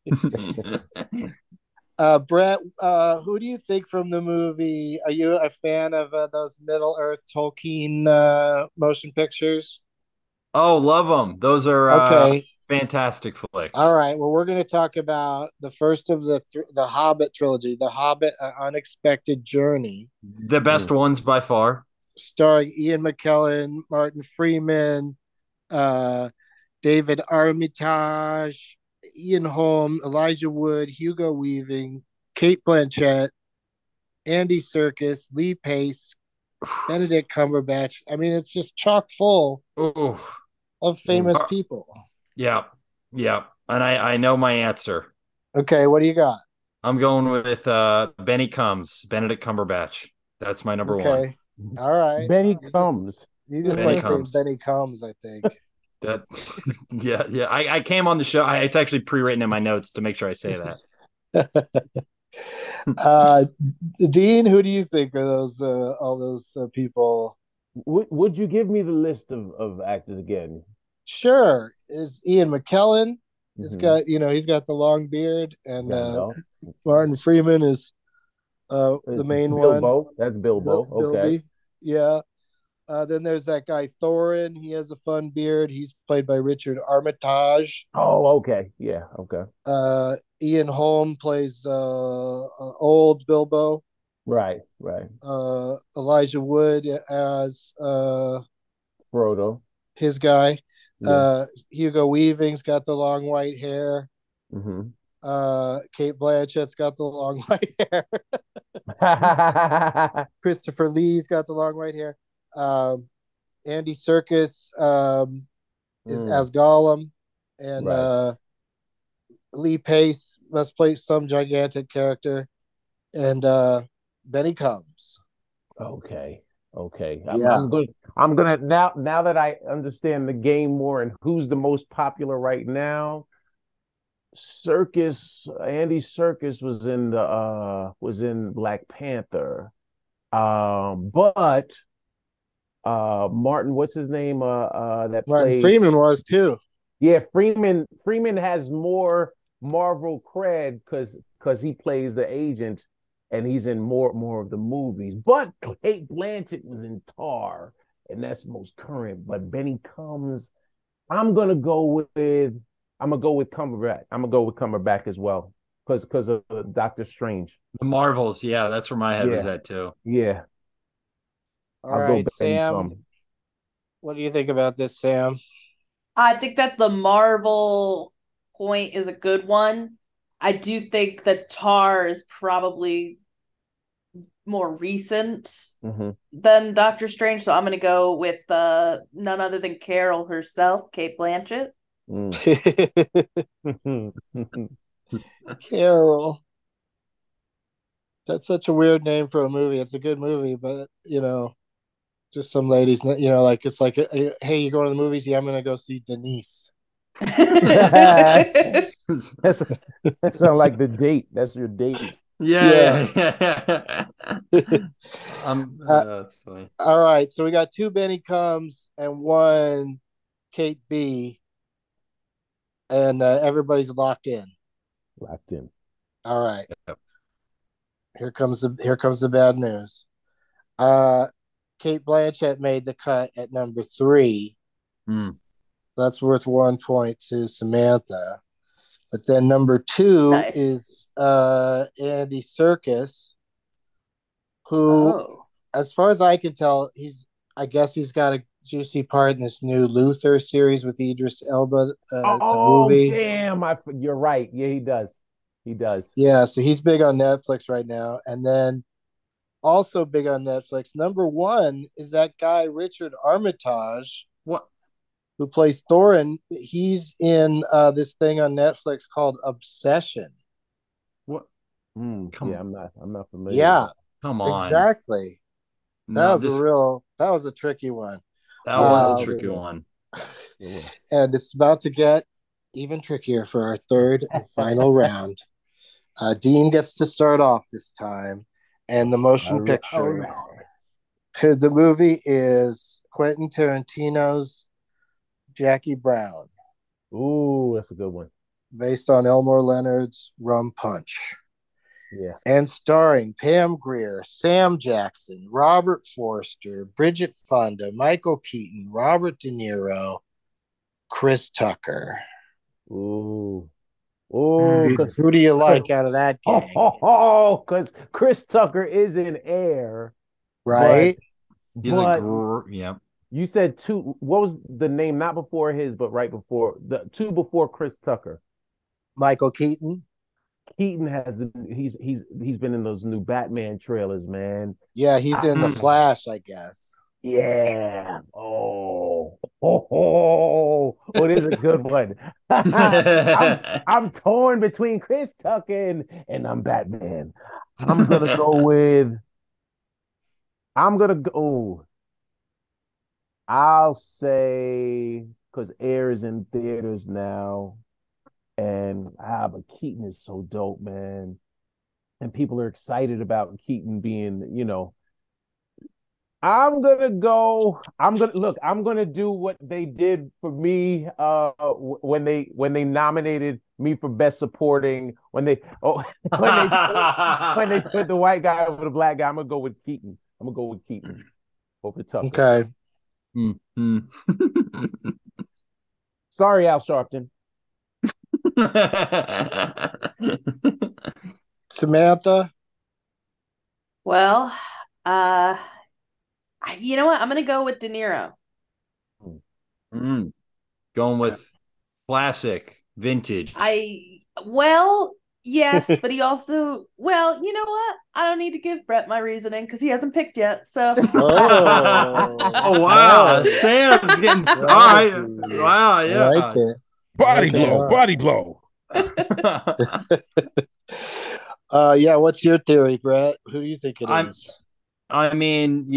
Brett, who do you think from the movie? Are you a fan of those Middle Earth Tolkien motion pictures? Oh, love them. Those are okay. Fantastic flicks. All right. Well, we're going to talk about the first of the Hobbit trilogy, The Hobbit: An Unexpected Journey. The best ones by far. Starring Ian McKellen, Martin Freeman, David Armitage, Ian Holm, Elijah Wood, Hugo Weaving, Kate Blanchett, Andy Serkis, Lee Pace, Benedict Cumberbatch. I mean, it's just chock full of famous people. Yeah. And I know my answer. Okay, what do you got? I'm going with Benny Combs, Benedict Cumberbatch. That's my number one. All right. Benny Combs. You just Benny like Combs. saying Benny Combs, I think. Yeah. I came on the show. It's actually pre-written in my notes to make sure I say that. Dean, who do you think are those all those people? Would you give me the list of actors again? Sure. Is Ian McKellen? He's got the long beard, and Martin Freeman is the main Bilbo. one. That's Bilbo. Okay. Yeah. Then there's that guy Thorin. He has a fun beard. He's played by Richard Armitage. Oh, okay. Yeah. Okay. Ian Holm plays old Bilbo. Right. Elijah Wood as Frodo. His guy. Yeah. Hugo Weaving's got the long white hair. Mm-hmm. Kate Blanchett's got the long white hair. Christopher Lee's got the long white hair. Andy Serkis is as Gollum, and Lee Pace must play some gigantic character, and Benny Combs. Okay. Yeah. I'm gonna now that I understand the game more and who's the most popular right now. Andy Serkis was in Black Panther. But Martin, what's his name? That Martin Freeman was too. Yeah, Freeman has more Marvel cred because he plays the agent and he's in more of the movies. But Kate Blanchett was in Tar, and that's most current. But Benny Combs, I'm gonna go with Cumberbatch. I'm gonna go with Cumberbatch as well because of Doctor Strange. The Marvels, yeah, that's where my head was at too. Yeah. All right, Sam. What do you think about this, Sam? I think that the Marvel point is a good one. I do think that Tar is probably more recent than Doctor Strange, so I'm going to go with none other than Carol herself, Kate Blanchett. Carol. That's such a weird name for a movie. It's a good movie, but just some ladies, like it's like, hey, you going to the movies? Yeah, I'm going to go see Denise. That sounds like the date. That's your date. Yeah. That's funny. All right, so we got 2 Benny Comes and 1 Kate B, and everybody's locked in. Locked in. All right. Yep. Here comes the bad news. Kate Blanchett made the cut at number 3. That's worth 1 point to Samantha. But then number 2 is Andy Serkis, who, as far as I can tell, I guess he's got a juicy part in this new Luther series with Idris Elba. It's a movie. Damn! You're right. Yeah, he does. He does. Yeah, so he's big on Netflix right now. And then also big on Netflix, number 1 is that guy Richard Armitage. What? Who plays Thorin? He's in this thing on Netflix called Obsession. What? Yeah, I'm not familiar. Yeah, come on. Exactly. That was a tricky one. That was a tricky one. And it's about to get even trickier for our third and final round. Dean gets to start off this time, and the motion picture. The movie is Quentin Tarantino's Jackie Brown. Ooh, that's a good one. Based on Elmore Leonard's Rum Punch. Yeah. And starring Pam Grier, Sam Jackson, Robert Forster, Bridget Fonda, Michael Keaton, Robert De Niro, Chris Tucker. Ooh. Who do you like out of that gang? Because Chris Tucker is in Air. Right? Yeah. You said 2. What was the name? Not before his, but right before the 2 before Chris Tucker. Michael Keaton. Keaton he's been in those new Batman trailers, man. Yeah, he's in The Flash, I guess. Yeah. It is a good one. I'm torn between Chris Tucker and I'm Batman. I'm gonna go. I'll say, because Air is in theaters now, and but Keaton is so dope, man. And people are excited about Keaton being, I'm gonna do what they did for me when they nominated me for best supporting, when they put the white guy over the black guy. I'm gonna go with Keaton over Tucker. Okay. Sorry, Al Sharpton. Samantha? Well, you know what? I'm going to go with De Niro. Going with classic, vintage. Yes, but he also, you know what? I don't need to give Brett my reasoning because he hasn't picked yet. So. Oh wow, Sam's getting all right. Wow, yeah. I like it. Body blow. Yeah. What's your theory, Brett? Who do you think it is? I mean,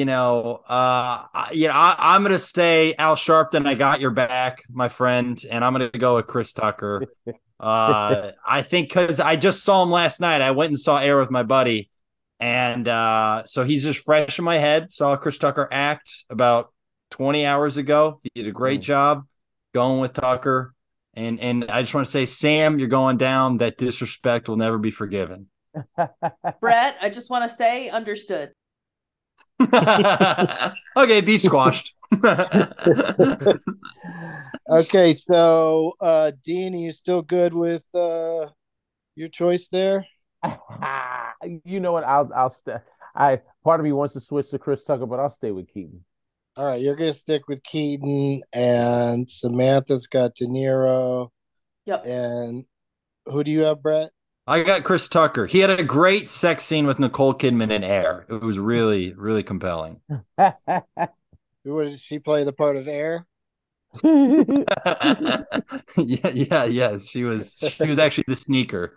I'm going to say Al Sharpton. I got your back, my friend, and I'm going to go with Chris Tucker. I think because I just saw him last night. I went and saw Air with my buddy, and so he's just fresh in my head. Saw Chris Tucker act about 20 hours ago. He did a great job going with Tucker, and I just want to say, Sam, you're going down. That disrespect will never be forgiven. Brett, I just want to say, understood. Okay, beef squashed. Okay, so Dean, are you still good with your choice there? You know what? I'll stay. Part of me wants to switch to Chris Tucker, but I'll stay with Keaton. All right, you're gonna stick with Keaton, and Samantha's got De Niro. Yep. And who do you have, Brett? I got Chris Tucker. He had a great sex scene with Nicole Kidman in Air. It was really, really compelling. Who did she play the part of Air? Yeah. She was actually the sneaker.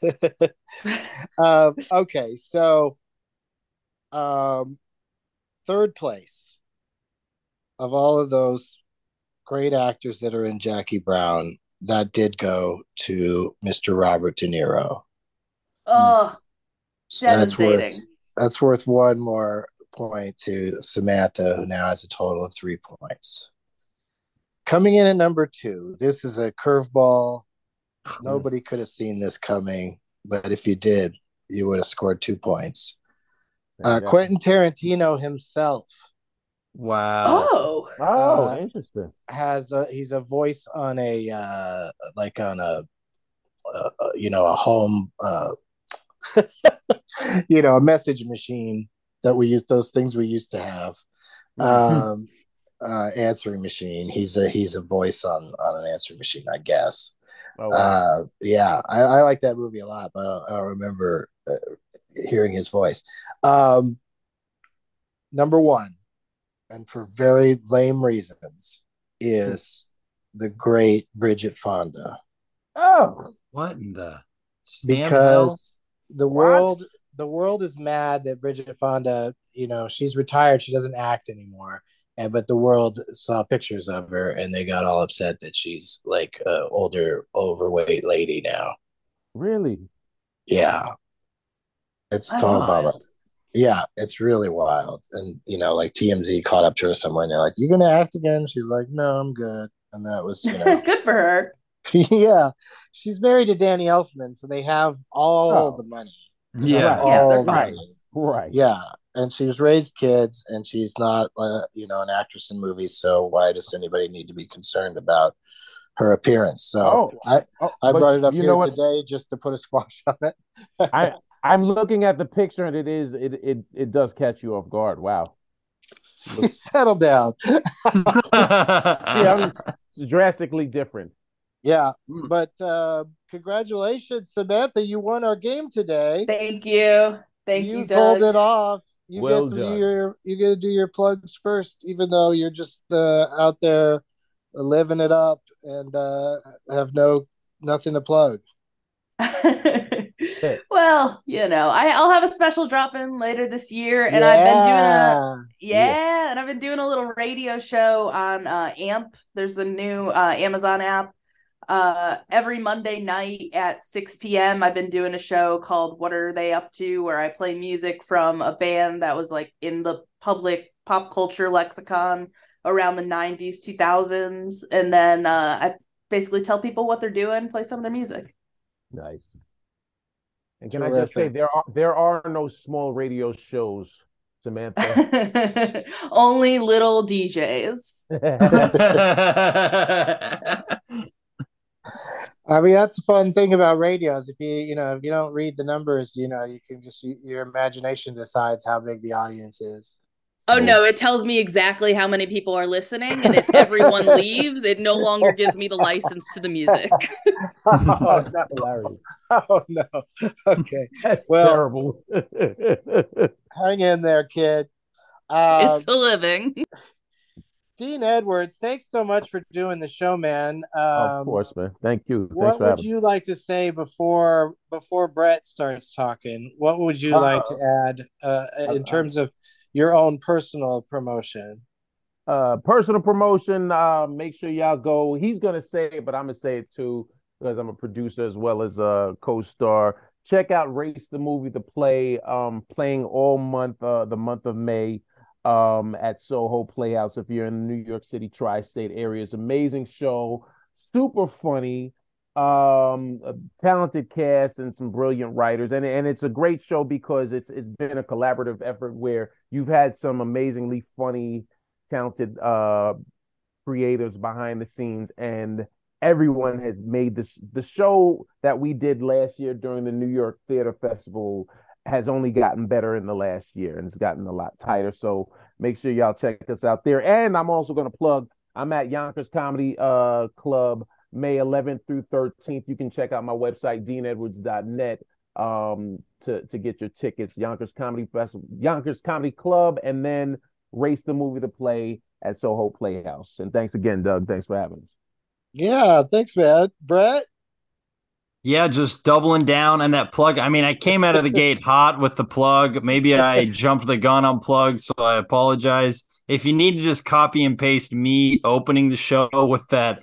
Okay, so third place of all of those great actors that are in Jackie Brown, that did go to Mr. Robert De Niro. Oh, So devastating. that's worth one more point to Samantha, who now has a total of 3 points. Coming in at number 2, this is a curveball. Nobody could have seen this coming, but if you did, you would have scored 2 points. Quentin Tarantino himself. Wow. Interesting. He's a voice on a home a message machine that we use, those things we used to have. Answering machine. He's a voice on an answering machine, I guess. Oh, wow. I like that movie a lot, but I don't remember hearing his voice. Number 1, and for very lame reasons, is the great Bridget Fonda. Oh, what in the because the world is mad that Bridget Fonda, she's retired, she doesn't act anymore, but the world saw pictures of her and they got all upset that she's like an older, overweight lady now. Really? Yeah, it's total bummer. Yeah, it's really wild. And like TMZ caught up to her somewhere and they're like, "You gonna act again?" She's like, "No, I'm good." And that was good for her. Yeah, she's married to Danny Elfman, so they have all the money. Yeah, they're fine. Right. Yeah, and she's raised kids, and she's not, an actress in movies. So why does anybody need to be concerned about her appearance? So I brought it up here today just to put a squash on it. I'm looking at the picture, and it does catch you off guard. Wow. Settle down. Yeah, drastically different. Yeah, but congratulations, Samantha! You won our game today. Thank you. Thank you, pulled Doug. it off. You Well get to done. you get to do your plugs first, even though you're just out there living it up and have nothing to plug. Well, I'll have a special drop in later this year, and I've been doing a little radio show on AMP. There's the new Amazon app. Every Monday night at 6 p.m. I've been doing a show called What Are They Up To, where I play music from a band that was like in the public pop culture lexicon around the 90s, 2000s, and then I basically tell people what they're doing, play some of their music. Nice. And can I just say there are no small radio shows, Samantha. Only little DJs. I mean, that's a fun thing about radios. If you don't read the numbers, you can just, your imagination decides how big the audience is. Oh, no, it tells me exactly how many people are listening. And if everyone leaves, it no longer gives me the license to the music. That's hilarious. Oh, no. Okay. That's terrible. Hang in there, kid. It's a living. Dean Edwards, thanks so much for doing the show, man. Of course, man. Thank you. What would you like to say before Brett starts talking? What would you like to add in terms of your own personal promotion? Personal promotion, make sure y'all go. He's going to say it, but I'm going to say it too, because I'm a producer as well as a co-star. Check out Race the Movie, the play, playing all month, the month of May, at Soho Playhouse. If you're in the New York City tri-state area, it's an amazing show, super funny, a talented cast and some brilliant writers, and it's a great show because it's been a collaborative effort where you've had some amazingly funny, talented creators behind the scenes, and everyone has made the show that we did last year during the New York Theater Festival has only gotten better in the last year, and it's gotten a lot tighter. So make sure y'all check us out there. And I'm also going to plug, I'm at Yonkers Comedy Club May 11th through 13th. You can check out my website, deanedwards.net, to get your tickets. Yonkers Comedy Festival, Yonkers Comedy Club, and then Race the Movie, the play at Soho Playhouse. And thanks again, Doug. Thanks for having us. Yeah, thanks, man. Brett? Yeah, just doubling down on that plug. I mean, I came out of the gate hot with the plug. Maybe I jumped the gun on plug, so I apologize. If you need to just copy and paste me opening the show with that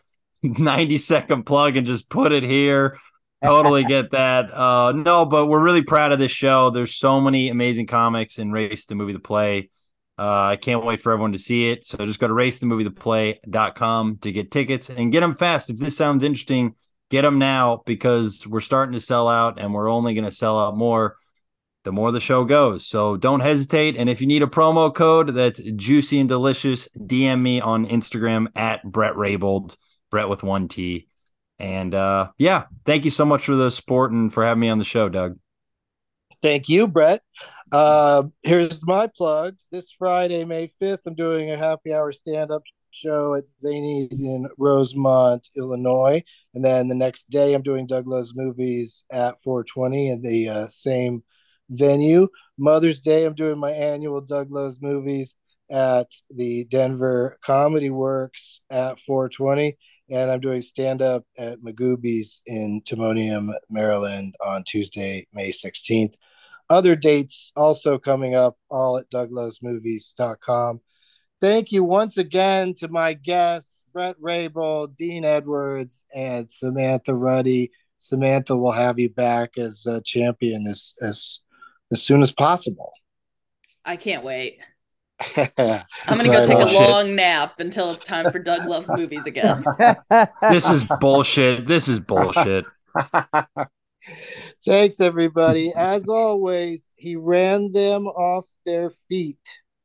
90-second plug and just put it here. Totally get that. No, but we're really proud of this show. There's so many amazing comics in Race the Movie to Play. I can't wait for everyone to see it. So just go to racethemovieToPlay.com to get tickets and get them fast. If this sounds interesting, get them now because we're starting to sell out and we're only going to sell out more the more the show goes. So don't hesitate. And if you need a promo code that's juicy and delicious, DM me on Instagram at Brett Raybold, Brett with 1 T. And yeah, thank you so much for the support and for having me on the show, Doug. Thank you, Brett. Here's my plugs. This Friday, May 5th, I'm doing a happy hour stand-up show at Zany's in Rosemont, Illinois. And then the next day, I'm doing Doug Loves Movies at 420 in the same venue. Mother's Day, I'm doing my annual Doug Loves Movies at the Denver Comedy Works at 420. And I'm doing stand-up at Magoobies in Timonium, Maryland on Tuesday, May 16th. Other dates also coming up, all at douglovesmovies.com. Thank you once again to my guests, Brett Raybold, Dean Edwards, and Samantha Ruddy. Samantha will have you back as a champion as soon as possible. I can't wait. I'm going to go take a long nap until it's time for Doug Loves Movies again. This is bullshit. This is bullshit. Thanks, everybody. As always, he ran them off their feet.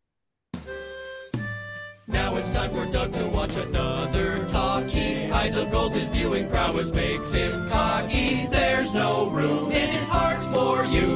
Now it's time for Doug to watch another talkie. Eyes of gold, his viewing prowess makes him cocky. There's no room in his heart for you.